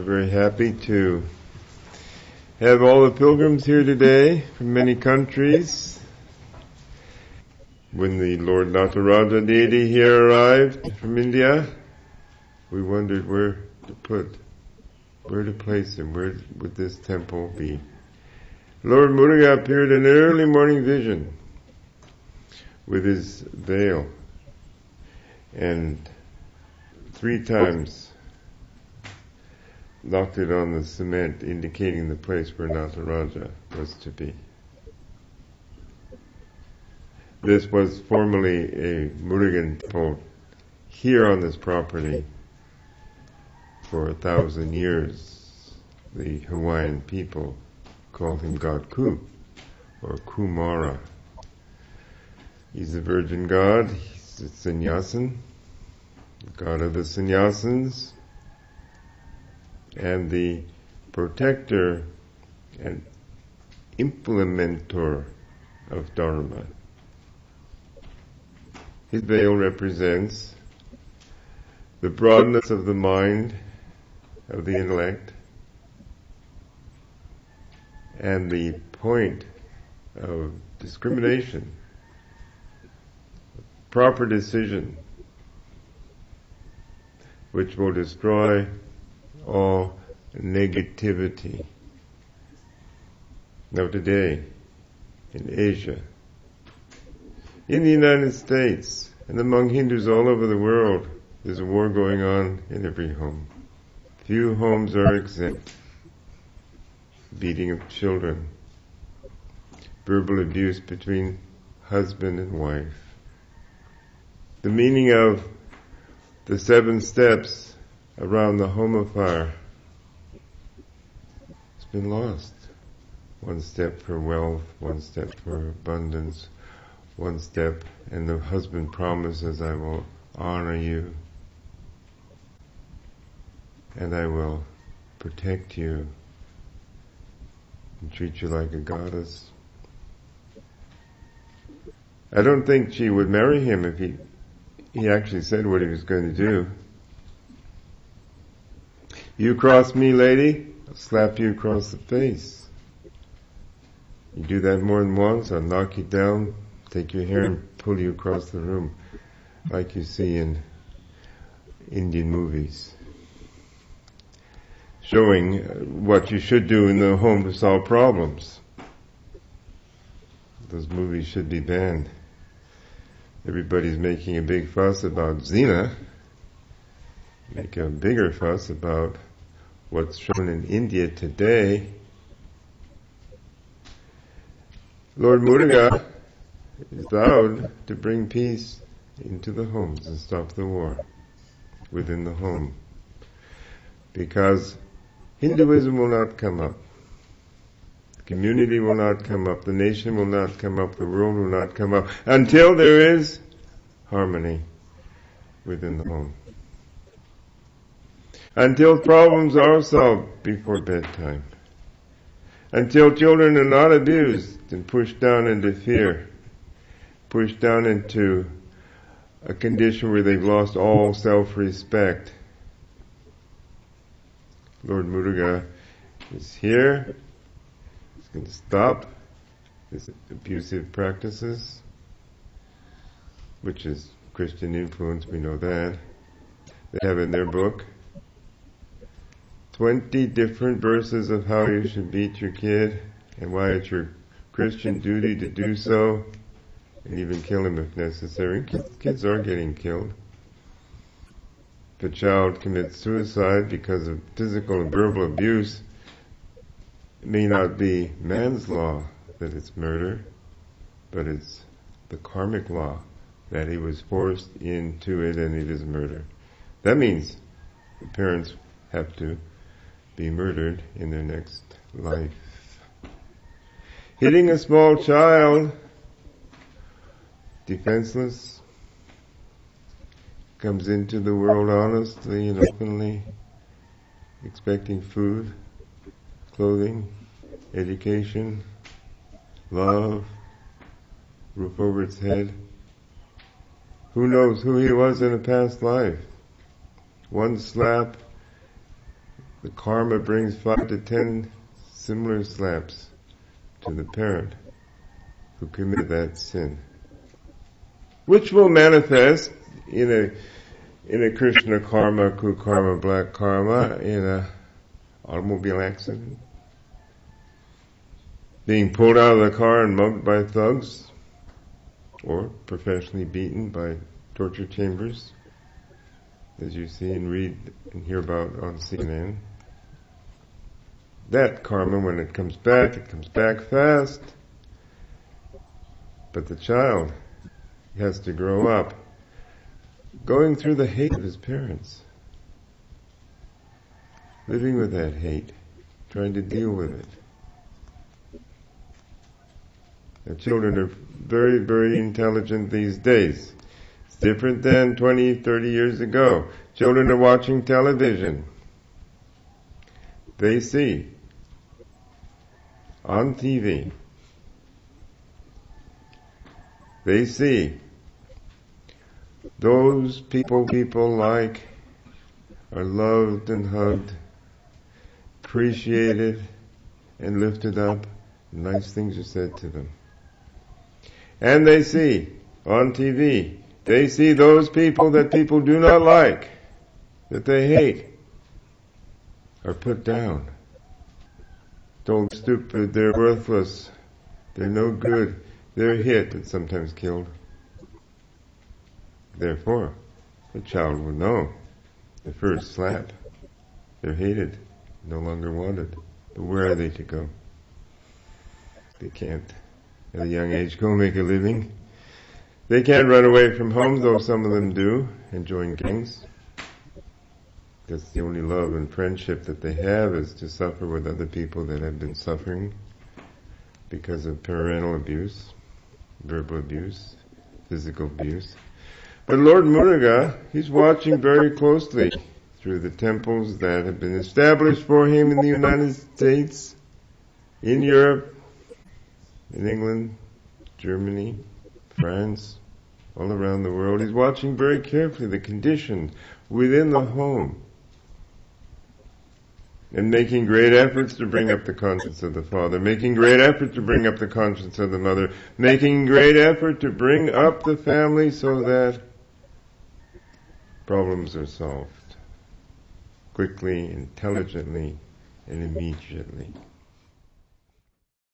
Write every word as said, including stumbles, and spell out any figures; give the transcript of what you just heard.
We're very happy to have all the pilgrims here today from many countries. When the Lord Nataraja deity here arrived from India, we wondered where to put, where to place him, where would this temple be. Lord Muruga appeared in an early morning vision with his veil and three times knocked it on the cement, indicating the place where Nataraja was to be. This was formerly a Murugan temple here on this property for a thousand years. The Hawaiian people called him God Ku, or Kumara. He's the virgin god, he's a sannyasin, god of the sannyasins, and the protector and implementer of Dharma. His veil represents the broadness of the mind, of the intellect, and the point of discrimination, proper decision, which will destroy all negativity. Now today, in Asia, in the United States, and among Hindus all over the world, there's a war going on in every home. Few homes are exempt. Beating of children, verbal abuse between husband and wife. The meaning of the seven steps around the home fire has been lost. One step for wealth, one step for abundance, one step, and the husband promises, I will honor you, and I will protect you, and treat you like a goddess. I don't think she would marry him if he he actually said what he was going to do. You cross me, lady, I'll slap you across the face. You do that more than once, I'll knock you down, take your hair and pull you across the room, like you see in Indian movies, showing what you should do in the home to solve problems. Those movies should be banned. Everybody's making a big fuss about Zina. Make a bigger fuss about what's shown in India today. Lord Muruga is vowed to bring peace into the homes and stop the war within the home. Because Hinduism will not come up. The community will not come up. The nation will not come up. The world will not come up until there is harmony within the home. Until problems are solved before bedtime. Until children are not abused and pushed down into fear. Pushed down into a condition where they've lost all self-respect. Lord Muruga is here. He's going to stop these abusive practices, which is Christian influence, we know that. They have in their book twenty different verses of how you should beat your kid and why it's your Christian duty to do so, and even kill him if necessary. Kids are getting killed. If a child commits suicide because of physical and verbal abuse, it may not be man's law that it's murder, but it's the karmic law that he was forced into it and it is murder. That means the parents have to be murdered in their next life. Hitting a small child, defenseless, comes into the world honestly and openly, expecting food, clothing, education, love, roof over its head. Who knows who he was in a past life? One slap the karma brings five to ten similar slaps to the parent who committed that sin, which will manifest in a in a Krishna karma, kukarma, black karma, in a automobile accident, being pulled out of the car and mugged by thugs, or professionally beaten by torture chambers, as you see and read and hear about on C N N. That karma, when it comes back, it comes back fast. But the child has to grow up going through the hate of his parents, living with that hate, trying to deal with it. The children are very, very intelligent these days. It's different than twenty, thirty years ago. Children are watching television. They see on T V, they see those people people like are loved and hugged, appreciated and lifted up. Nice things are said to them. And they see on T V, they see those people that people do not like, that they hate, are put down, told stupid, they're worthless, they're no good, they're hit and sometimes killed. Therefore, the child will know the first slap, they're hated, no longer wanted. But where are they to go? They can't at a young age go make a living. They can't run away from home, though some of them do, and join gangs. That's the only love and friendship that they have, is to suffer with other people that have been suffering because of parental abuse, verbal abuse, physical abuse. But Lord Muruga, he's watching very closely through the temples that have been established for him in the United States, in Europe, in England, Germany, France, all around the world. He's watching very carefully the condition within the home and making great efforts to bring up the conscience of the father, making great effort to bring up the conscience of the mother, making great effort to bring up the family so that problems are solved quickly, intelligently, and immediately.